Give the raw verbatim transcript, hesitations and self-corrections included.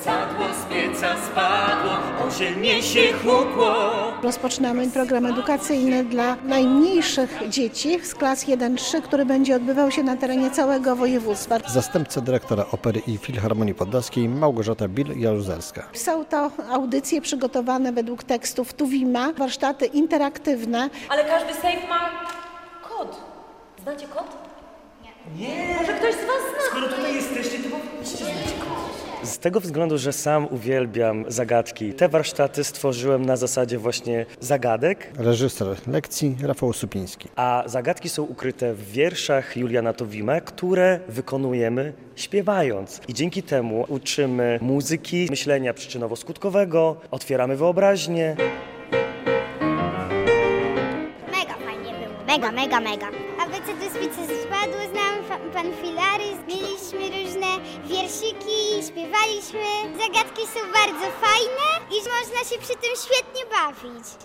Sadło z pieca spadło, osielnie się hukło. Rozpoczynamy program edukacyjny dla najmniejszych dzieci z klas jeden trzy, który będzie odbywał się na terenie całego województwa. Zastępca dyrektora Opery i Filharmonii Podlaskiej Małgorzata Bil-Jaruzelska. Są to audycje przygotowane według tekstów Tuwima, warsztaty interaktywne. Ale każdy sejf ma kod. Znacie kod? Nie. Nie. Może ktoś z was zna? Skoro tutaj jesteście, to powinniście znać kod. Z tego względu, że sam uwielbiam zagadki, te warsztaty stworzyłem na zasadzie właśnie zagadek. Reżyser lekcji Rafał Supiński. A zagadki są ukryte w wierszach Juliana Tuwima, które wykonujemy śpiewając. I dzięki temu uczymy muzyki, myślenia przyczynowo-skutkowego, otwieramy wyobraźnię. Mega fajnie było. Mega, mega, mega. A wy co tu z pizzy spadło, znam pan Filary, mieliśmy różne wierszyki, śpiewaliśmy. Zagadki są bardzo fajne i można się przy tym świetnie bawić.